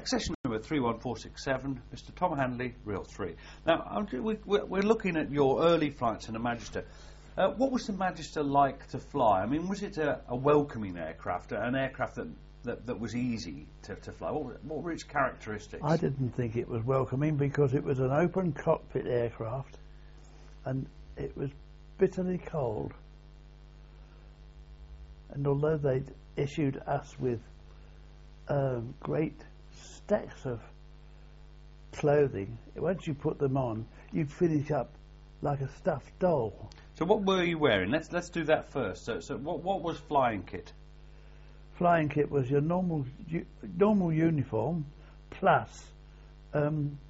Accession number 31467, Mr. Tom Handley, Real 3. Now, we're looking at your early flights in a Magister. What was the Magister like to fly? I mean, was it a welcoming aircraft, an aircraft that was easy to fly? What were its characteristics? I didn't think it was welcoming because it was an open cockpit aircraft and it was bitterly cold. And although they'd issued us with great stacks of clothing, once you put them on, you'd finish up like a stuffed doll. So what were you wearing? Let's do that first. So what was flying kit? Flying kit was your normal uniform plus a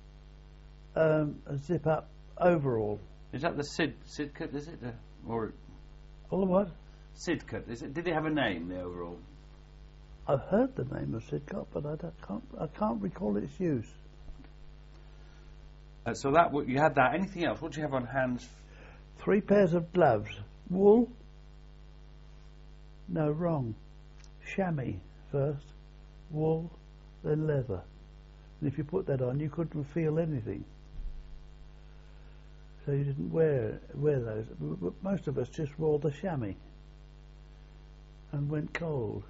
zip-up overall. Is that the SID kit? Is it or all the what? SID kit. Is it? Did it have a name? The overall. I've heard the name of SIDCOT, but I can't recall its use. So that you had that. Anything else? What did you have on hands? 3 pairs of gloves. Wool? No, wrong. Chamois first, wool, then leather. And if you put that on, you couldn't feel anything. So you didn't wear those. Most of us just wore the chamois and went cold.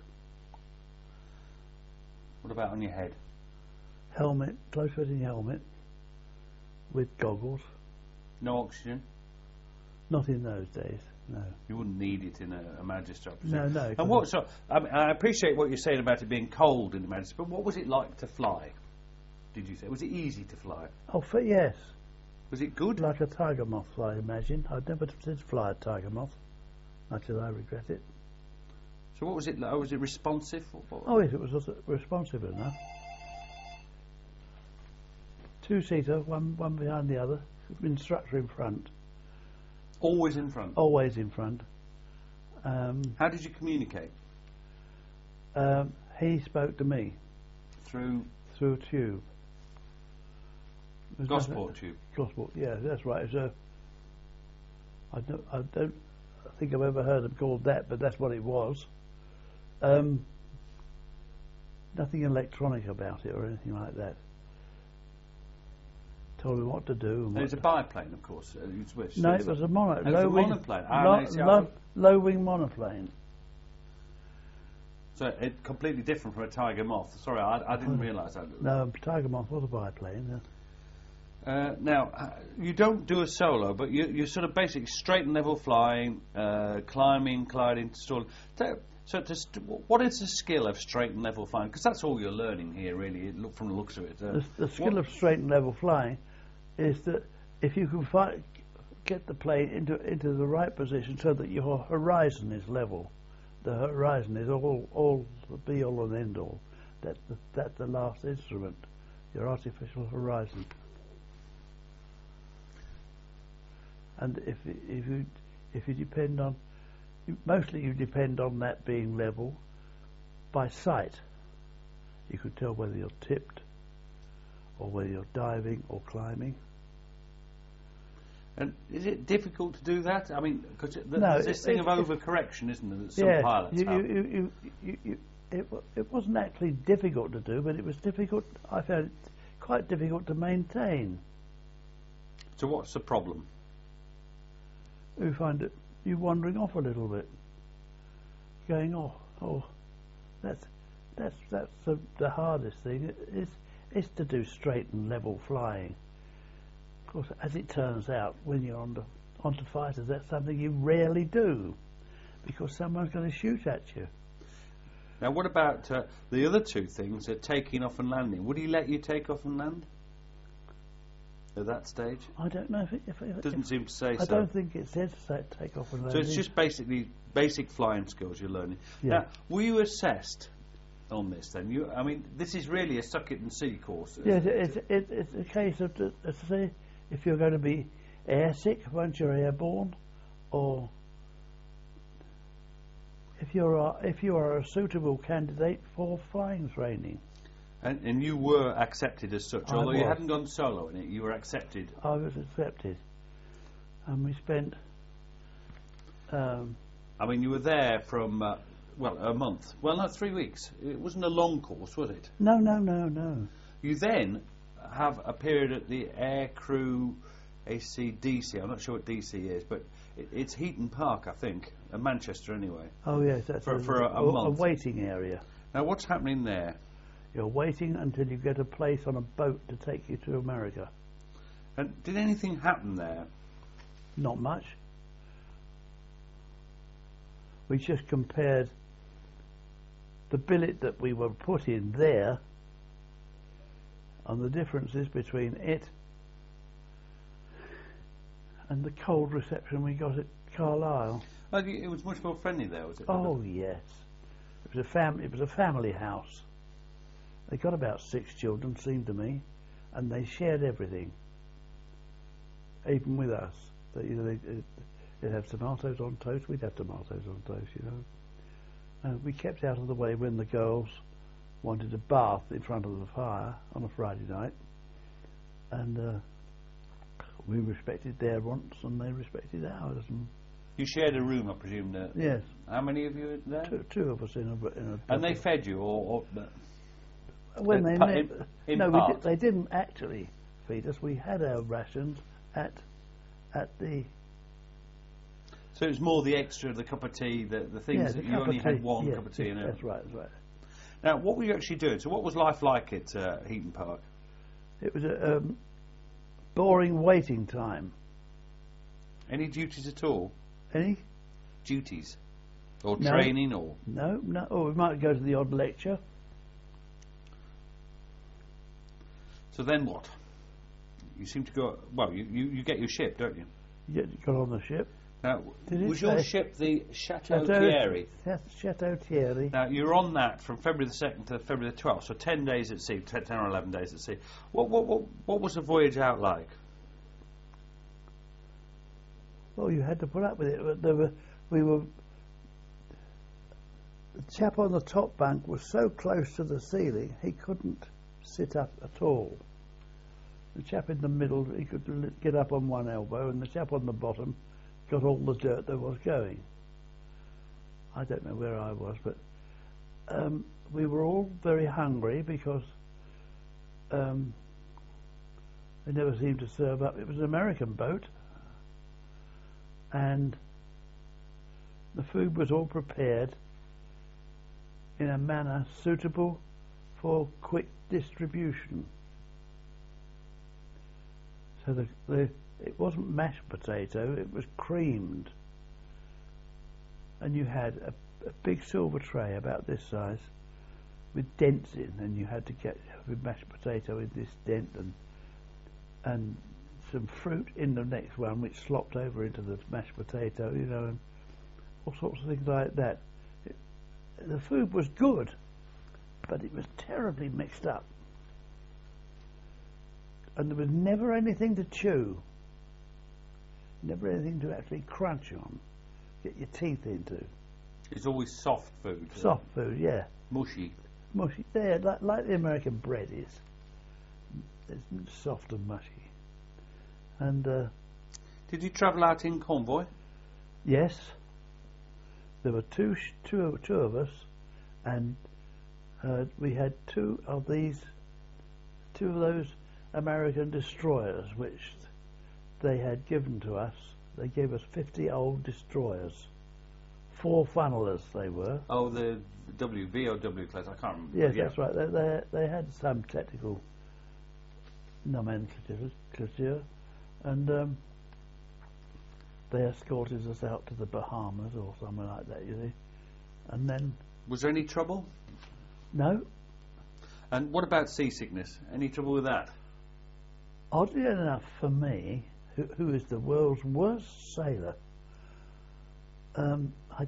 What about on your head? Helmet, close-fitting helmet with goggles. No oxygen? Not in those days, no. You wouldn't need it in a Magister, I No, presume. no. And what? So I appreciate what you're saying about it being cold in the Magister, but what was it like to fly? Did you say? Was it easy to fly? Oh, yes. Was it good? Like a tiger moth, I imagine. I'd never did fly a tiger moth, much as I regret it. So what was it like? Was it responsive? Oh, yes, it was responsive enough. 2-seater, one behind the other, instructor in front. Always in front? Always in front. How did you communicate? He spoke to me. Through a tube. Gosport tube? Gosport, yeah, that's right. I don't think I've ever heard it called that, but that's what it was. Nothing electronic about it or anything like that. Told me what to do. And it's a biplane, of course. No, it was a monoplane. Low-wing monoplane. So it's completely different from a Tiger Moth. Sorry, I didn't realise that. No, Tiger Moth was a biplane. Now, you don't do a solo, but you're sort of basically straight and level flying, climbing, gliding, stalling. What is the skill of straight and level flying? Because that's all you're learning here, really, from the looks of it. The skill of straight and level flying is that if you can get the plane into the right position so that your horizon is level, the horizon is all the be-all and end-all. That's the last instrument, your artificial horizon. And if you depend on, mostly you depend on that being level by sight. You could tell whether you're tipped or whether you're diving or climbing. And is it difficult to do that? I mean, because there's this thing of overcorrection, isn't there, that some pilots have? It wasn't actually difficult to do, but it was difficult. I found it quite difficult to maintain. So what's the problem? You find it you wandering off a little bit, going, that's the hardest thing. Is to do straight and level flying. Of course, as it turns out, when you're onto fighters, that's something you rarely do, because someone's going to shoot at you. Now, what about the other two things, taking off and landing? Would he let you take off and land at that stage? I don't know if it doesn't seem to say so. I don't think it says take off and land. So it's just basically basic flying skills you're learning. Yeah. Now, were you assessed on this then? I mean, this is really a suck it and see course. Yes, it's a case of to see if you're going to be airsick once you're airborne, or if you are a suitable candidate for flying training. And you were accepted as such, although you hadn't gone solo in it. You were accepted. I was accepted, and we spent. I mean, you were there from well, a month. Well, no, 3 weeks. It wasn't a long course, was it? No, no, no, no. You then have a period at the Air Crew ACDC. I'm not sure what DC is, but it's Heaton Park, I think, in Manchester anyway. Oh yes, that's for a month. A waiting area. Now, what's happening there? You're waiting until you get a place on a boat to take you to America. And did anything happen there? Not much. We just compared the billet that we were put in there and the differences between it and the cold reception we got at Carlisle. Oh, it was much more friendly there, was it? Oh yes, it was a family house. They got about 6 children, seemed to me, and they shared everything, even with us. They'd have tomatoes on toast. We'd have tomatoes on toast, you know. We kept out of the way when the girls wanted a bath in front of the fire on a Friday night, and we respected their wants and they respected ours. And you shared a room, I presume. Yes. How many of you were there? Two of us in a. And they fed you, or when they didn't actually feed us. We had our rations at the. So it's more the extra, the cup of tea, the things that you only had one cup of tea in it. That's right, that's right. Now, what were you actually doing? So what was life like at Heaton Park? It was a boring waiting time. Any duties at all? Any? Duties? Or No. training, or? No. Oh, we might go to the odd lecture. So then what? You seem to go... Well, you get your ship, don't you? You got on the ship. Now, Did it was your say- ship the Chateau Thierry? That's Chateau Thierry. Now, you're on that from February the 2nd to February the 12th, so 10 days at sea, 10 or 11 days at sea. What was the voyage out like? Well, you had to put up with it. But the chap on the top bunk was so close to the ceiling he couldn't sit up at all. The chap in the middle, he could get up on one elbow, and the chap on the bottom got all the dirt there was going. I don't know where I was, but we were all very hungry because they never seemed to serve up. It was an American boat, and the food was all prepared in a manner suitable for quick distribution. So it wasn't mashed potato, it was creamed. And you had a big silver tray about this size with dents in, and you had to get with mashed potato in this dent and some fruit in the next one which slopped over into the mashed potato, you know, and all sorts of things like that. The food was good, but it was terribly mixed up. And there was never anything to chew, never anything to actually crunch on, get your teeth into. It's always soft food. Soft food, yeah. Mushy. Mushy, yeah, like the American bread is. It's soft and mushy. And Did you travel out in convoy? yes, there were two of us, and we had two of those American destroyers which they had given to us. They gave us 50 old destroyers, 4 funnelers they were. Oh, the WV or W class, I can't remember. Yes, Yeah. that's right. They had some technical nomenclature, and they escorted us out to the Bahamas or somewhere like that, you see. And then, Was there any trouble? no, And what about seasickness? Any trouble with that? oddly enough for me, who is the world's worst sailor, I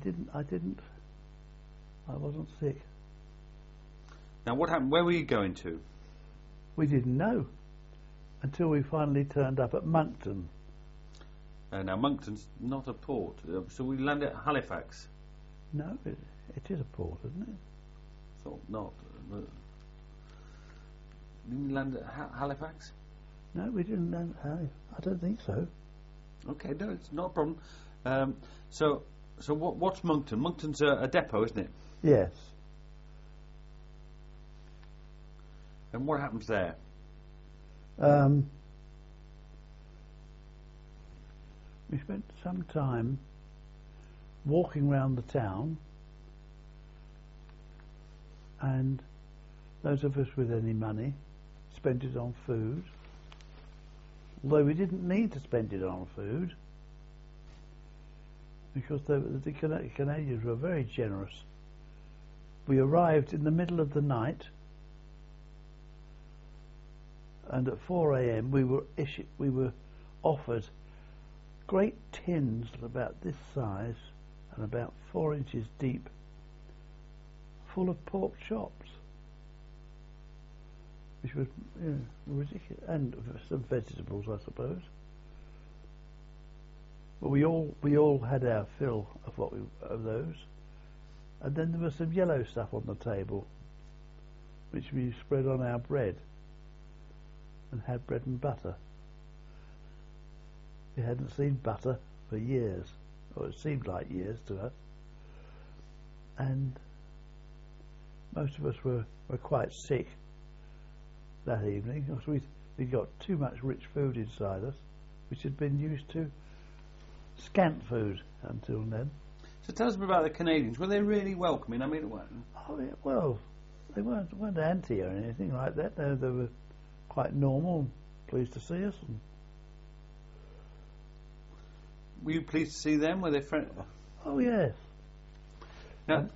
wasn't sick. Now, what happened? Where were you going to? We didn't know until we finally turned up at Moncton. Now, Moncton's not a port, so we landed at Halifax. No, it is a port, isn't it? Thought not. Didn't you land at Halifax? No, we didn't land. I don't think so. Okay, no, it's not a problem. So, So what's Moncton? Moncton's a depot, isn't it? Yes. And what happens there? We spent some time walking round the town, and those of us with any money spent it on food, although we didn't need to spend it on food because the Canadians were very generous. We arrived in the middle of the night, and at 4 a.m. we were offered great tins about this size and about 4 inches deep, full of pork chops, which was ridiculous, and some vegetables, I suppose. But we all had our fill of those, and then there was some yellow stuff on the table, which we spread on our bread, and had bread and butter. We hadn't seen butter for years, or it seemed like years to us, and most of us were quite sick that evening because we got too much rich food inside us, which had been used to scant food until then. So tell us about the Canadians. Were they really welcoming? I mean, oh, yeah, well, they weren't anti or anything like that. They were quite normal and pleased to see us. And were you pleased to see them? Were they friendly? Oh yes. Now,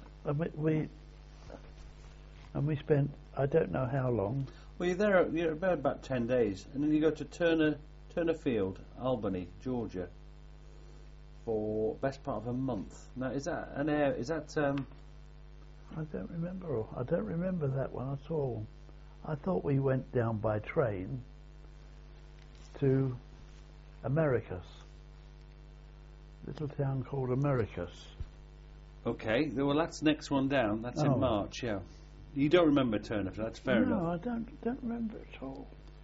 and we spent I don't know how long. Well, you're about 10 days, and then you go to Turner Field, Albany, Georgia, for best part of a month. Now, is that an air? Is that? I don't remember. I don't remember that one at all. I thought we went down by train to Americus, little town called Americus. Okay, well that's next one down. That's Oh. in March. Yeah, you don't remember Turner. That's fair enough. No, I don't remember at all.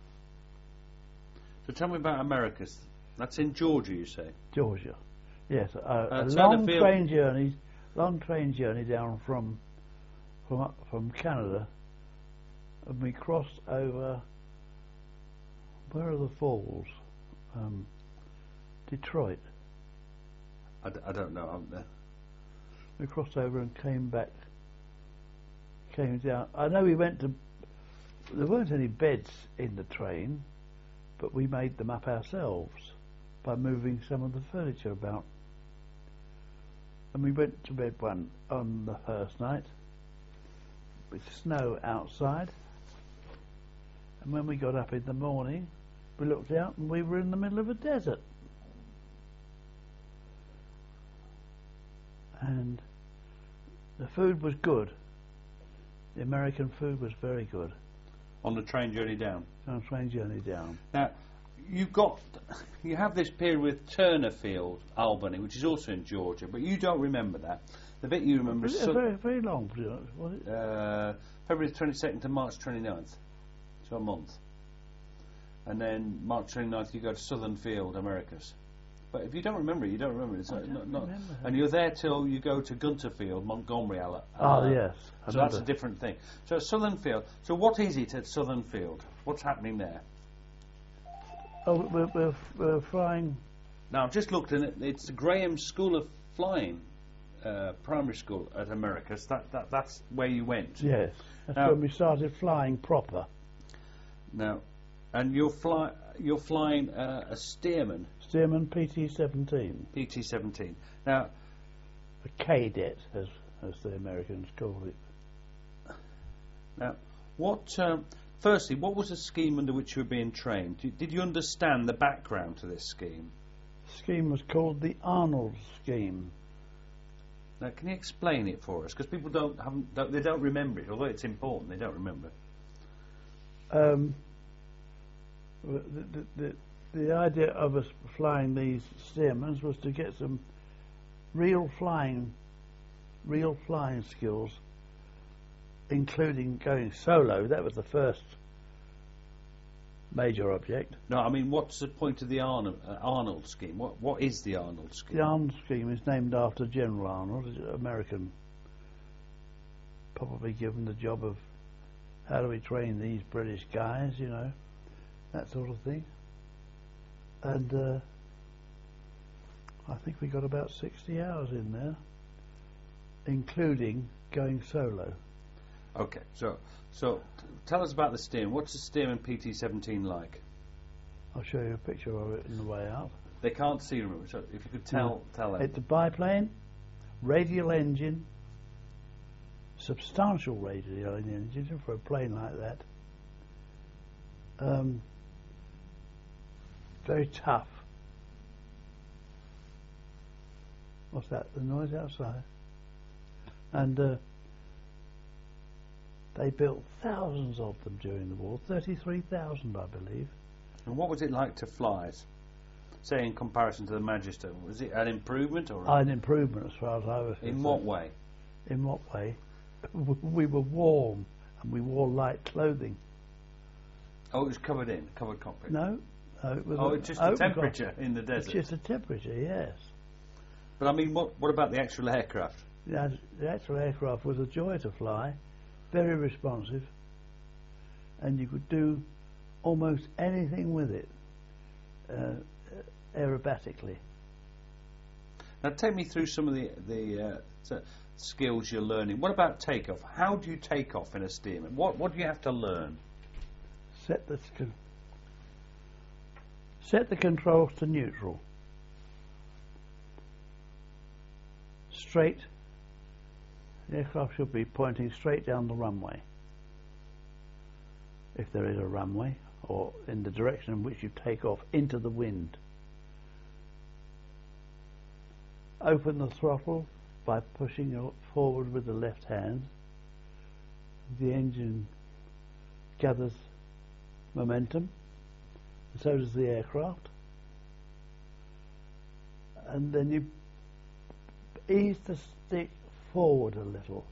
So tell me about Americus. That's in Georgia, you say? Georgia, yes, a Turner long Field. train journey down from Canada, and we crossed over. Where are the falls? Detroit. I don't know. I'm there. We crossed over and came down. I know we went to. There weren't any beds in the train, but we made them up ourselves by moving some of the furniture about. And we went to bed on the first night with snow outside. And when we got up in the morning, we looked out and we were in the middle of a desert. And the food was good. The American food was very good. On the train journey down. On the train journey down. Now, you have this period with Turner Field, Albany, which is also in Georgia, but you don't remember that. The bit you remember is very, very long, was it? February 22nd to March 29th, so a month. And then March 29th you go to Southern Field, Americas. But if you don't remember it, you don't remember it. I don't remember. And you're there till you go to Gunter Field, Montgomery, Oh, yes. So that's a different thing. So Southern Field. So what is it at Southern Field? What's happening there? Oh, we're flying. Now I've just looked in it. It's the Graham School of Flying, primary school at Americas. That's where you went. Yes, that's when we started flying proper. Now, and you're flying a Stearman. Stearman PT-17. PT-17. Now, a cadet, as the Americans call it. Now, firstly, what was the scheme under which you were being trained? Did you understand the background to this scheme? The scheme was called the Arnold Scheme. Now, can you explain it for us? Because people they don't remember it, although it's important. They don't remember. The idea of us flying these Stearmans was to get some real flying skills, including going solo. That was the major object. No, I mean, what's the point of the Arnold scheme? What is the Arnold scheme? The Arnold scheme is named after General Arnold, he's an American, probably given the job of how do we train these British guys, you know, that sort of thing. And I think we got about 60 hours in there, including going solo. Okay, so tell us about the steam. What's the steam in PT-17 like? I'll show you a picture of it on the way out. They can't see, remember, so if you could tell them. It's a biplane, radial engine, substantial radial engine for a plane like that. Very tough. What's that? The noise outside? And they built thousands of them during the war, 33,000 I believe. And what was it like to fly, say in comparison to the Magister? Was it an improvement or an improvement as far as I was concerned. In what way? In what way? We were warm and we wore light clothing. Oh, it was covered cockpit? No, it was. Oh, it's just the temperature in the desert? It's just the temperature, yes. But I mean, what about the actual aircraft? The actual aircraft was a joy to fly, very responsive, and you could do almost anything with it aerobatically. Now take me through some of the skills you're learning. What about takeoff? How do you take off in a Stearman? What do you have to learn? Set the controls to neutral. Straight. The aircraft should be pointing straight down the runway, if there is a runway, or in the direction in which you take off into the wind. Open the throttle by pushing it forward with the left hand. The engine gathers momentum, and so does the aircraft. And then you ease the stick forward a little.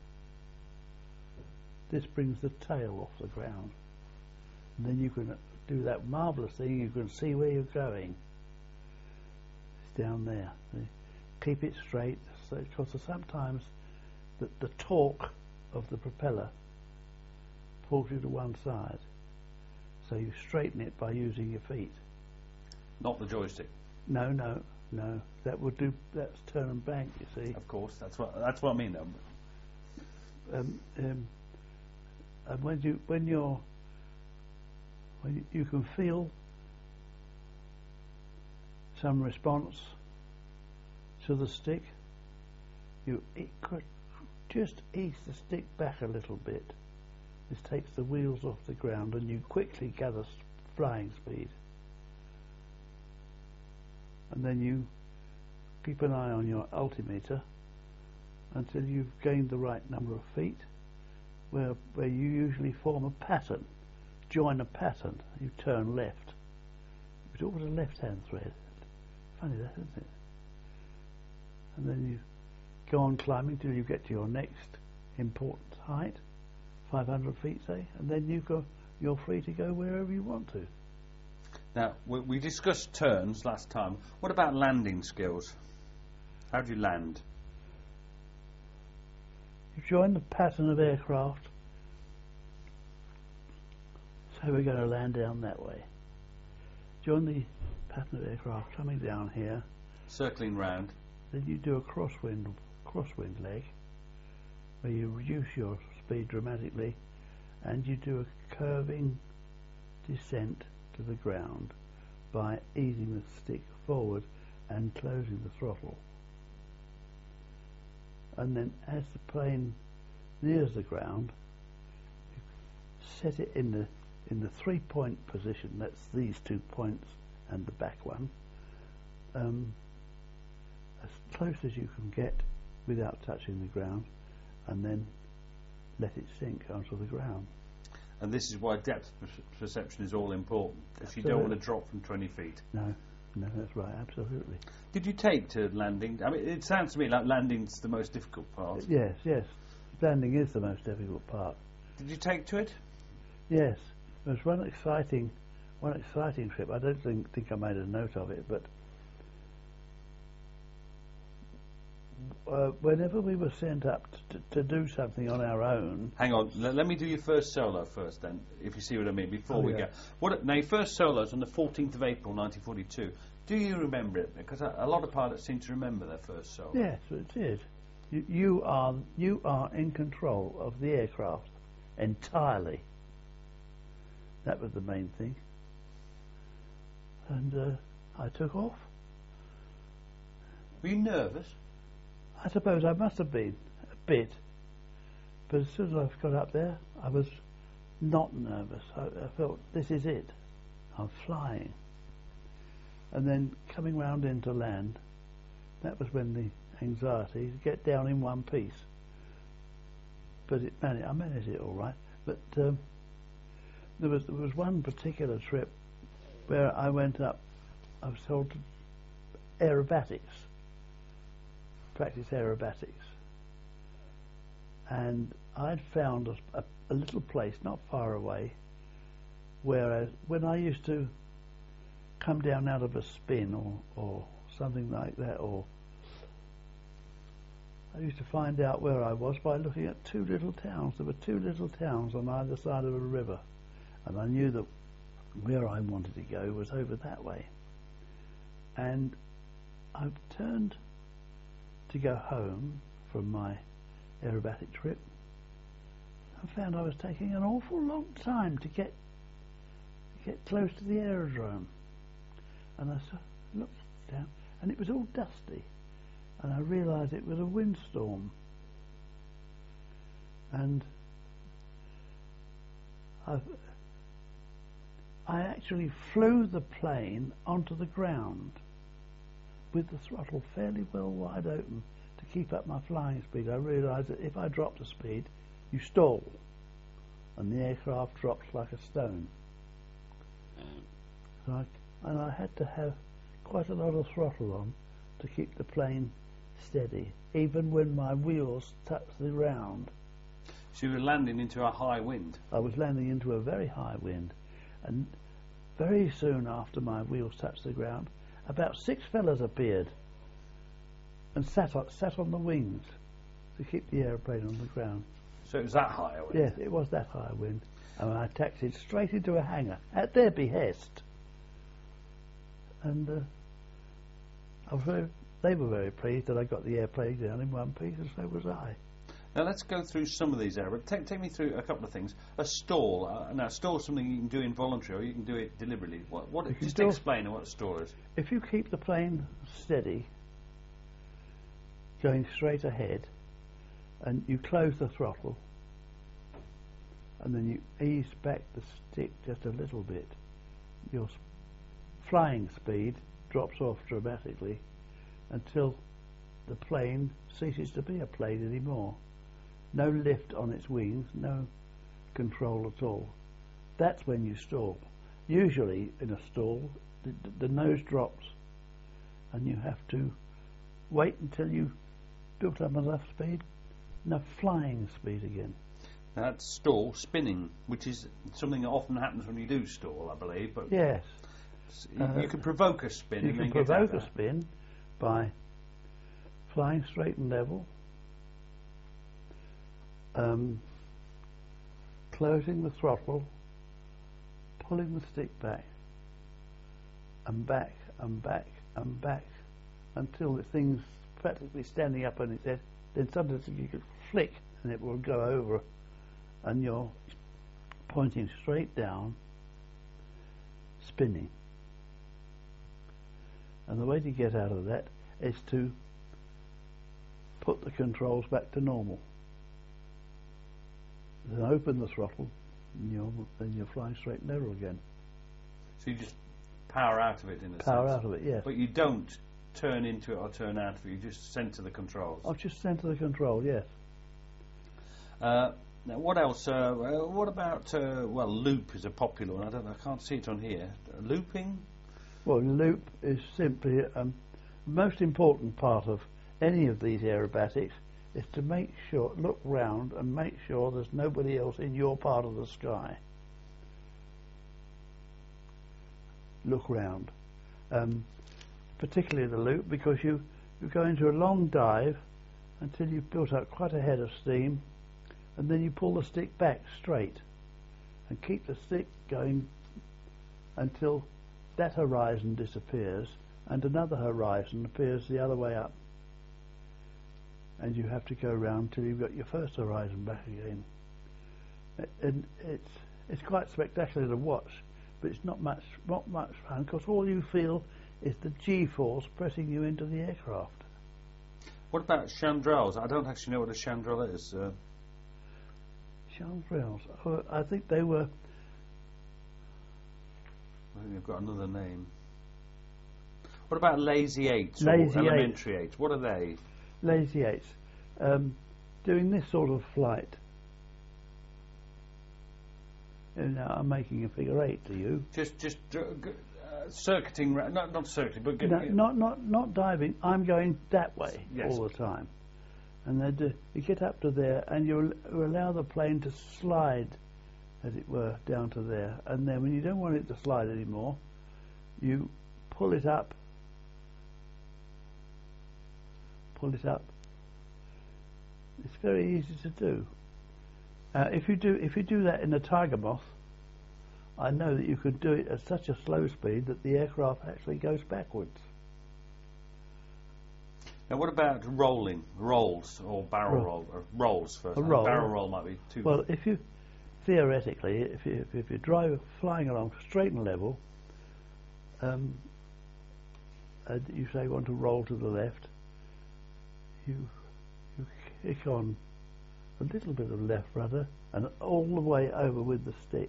This brings the tail off the ground. And then you can do that marvellous thing, you can see where you're going. It's down there. See? Keep it straight, because sometimes the torque of the propeller pulls you to one side. So you straighten it by using your feet. Not the joystick? No. That would do. That's turn and bank. You see. Of course, that's what I mean. And when you can feel some response to the stick, you could just ease the stick back a little bit. This takes the wheels off the ground, and you quickly gather flying speed. And then you keep an eye on your altimeter until you've gained the right number of feet, where you usually form a pattern, join a pattern. You turn left. It's always a left-hand thread. Funny that, isn't it? And then you go on climbing till you get to your next important height, 500 feet, say, and then you're free to go wherever you want to. Now, we discussed turns last time. What about landing skills? How do you land? You join the pattern of aircraft. So we're going to land down that way. Join the pattern of aircraft coming down here. Circling round. Then you do a crosswind leg, where you reduce your speed dramatically, and you do a curving descent to the ground by easing the stick forward and closing the throttle. And then as the plane nears the ground, you set it in the 3-point position. That's these 2 points and the back one, as close as you can get without touching the ground, and then let it sink onto the ground. And this is why depth perception is all important, if you don't want to drop from 20 feet. No, that's right, absolutely. Did you take to landing? I mean, it sounds to me like landing's the most difficult part. Yes. Landing is the most difficult part. Did you take to it? Yes. There was one exciting one exciting trip. I don't think I made a note of it, but whenever we were sent up to do something on our own. Hang on, let me do your first solo first then, if you see what I mean, before we go. Now, your first solo's on the 14th of April 1942. Do you remember it? Because a lot of pilots seem to remember their first solo. Yes, it did. You are in control of the aircraft entirely. That was the main thing. And I took off. Were you nervous? I suppose I must have been a bit, but as soon as I got up there, I was not nervous. I felt, this is it. I'm flying. And then coming round into land, that was when the anxiety to get down in one piece. But I managed it all right. But there was one particular trip where I went up. I was told to aerobatics. Practice aerobatics, and I'd found a little place not far away where when I used to come down out of a spin or something like that, or I used to find out where I was by looking at two little towns. There were two little towns on either side of a river, and I knew that where I wanted to go was over that way. And I turned to go home from my aerobatic trip and found I was taking an awful long time to get close to the aerodrome. And I looked down, and it was all dusty, and I realised it was a windstorm. And I actually flew the plane onto the ground with the throttle fairly well wide open to keep up my flying speed. I realised that if I dropped the speed, you stall, and the aircraft drops like a stone. So I had to have quite a lot of throttle on to keep the plane steady, even when my wheels touched the ground. So you were landing into a high wind? I was landing into a very high wind, and very soon after my wheels touched the ground, about 6 fellas appeared and sat on the wings to keep the aeroplane on the ground. So it was that high a wind? Yes, it was that high a wind. And I taxied straight into a hangar at their behest. And they were very pleased that I got the airplane down in one piece, and so was I. Now let's go through some of these areas. Take me through a couple of things. A stall. Now, stall is something you can do involuntary, or you can do it deliberately. Just explain what a stall is. If you keep the plane steady, going straight ahead, and you close the throttle, and then you ease back the stick just a little bit, your flying speed drops off dramatically until the plane ceases to be a plane anymore. No lift on its wings, no control at all. That's when you stall. Usually in a stall, the nose drops, and you have to wait until you've built up enough speed, enough flying speed again. That's stall, spinning, which is something that often happens when you do stall, I believe. But yes. You can provoke a spin. You can provoke a spin by flying straight and level, closing the throttle, pulling the stick back, and back, and back, and back, until the thing's practically standing up on its head. Then sometimes you can flick, and it will go over, and you're pointing straight down, spinning. And the way to get out of that is to put the controls back to normal. Then open the throttle, and then you're flying straight and level again. So you just power out of it, in a sense? Power out of it, yes. But you don't turn into it or turn out of it, you just center the controls? I've just center the control, yes. Now, what else? What about, loop is a popular one. I can't see it on here. Looping? Well, loop is simply the most important part of any of these aerobatics is to look round and make sure there's nobody else in your part of the sky. look round, particularly the loop, because you go into a long dive until you've built up quite a head of steam, and then you pull the stick back straight and keep the stick going until that horizon disappears and another horizon appears the other way up, and you have to go round till you've got your first horizon back again. And it's quite spectacular to watch, but it's not much fun, because all you feel is the G-force pressing you into the aircraft. What about chandrels? I don't actually know what a chandrel is. Chandrels? Oh, I think they were... I think they've got another name. What about lazy eights or Lazy elementary eights? What are they? Lazy eights. Doing this sort of flight. Now I'm making a figure eight to you. Just circuiting, not circuiting, but not diving. I'm going that way yes. all the time, and then you get up to there, and you allow the plane to slide, as it were, down to there, and then when you don't want it to slide anymore, you pull it up. Pull it up. It's very easy to do. If you do that in a Tiger Moth, I know that you could do it at such a slow speed that the aircraft actually goes backwards. Now, what about rolls or barrel roll? Rolls first. A roll. Barrel roll might be too. Well, if you theoretically, if you're flying along straight and level, and you say you want to roll to the left, you kick on a little bit of left rudder and all the way over with the stick.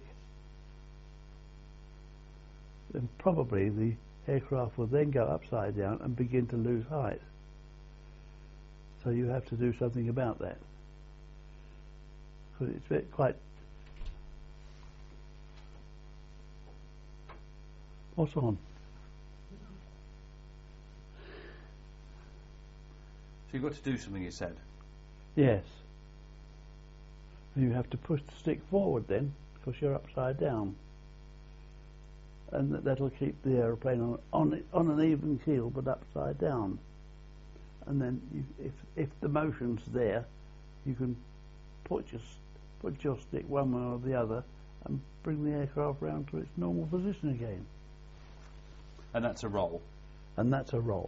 Then probably the aircraft will then go upside down and begin to lose height. So you have to do something about that. Because it's quite... What's on? So you've got to do something, you said? Yes. You have to push the stick forward then, because you're upside down. And that'll keep the aeroplane on an even keel, but upside down. And then, if the motion's there, you can put your stick one way or the other and bring the aircraft round to its normal position again. And that's a roll. And that's a roll.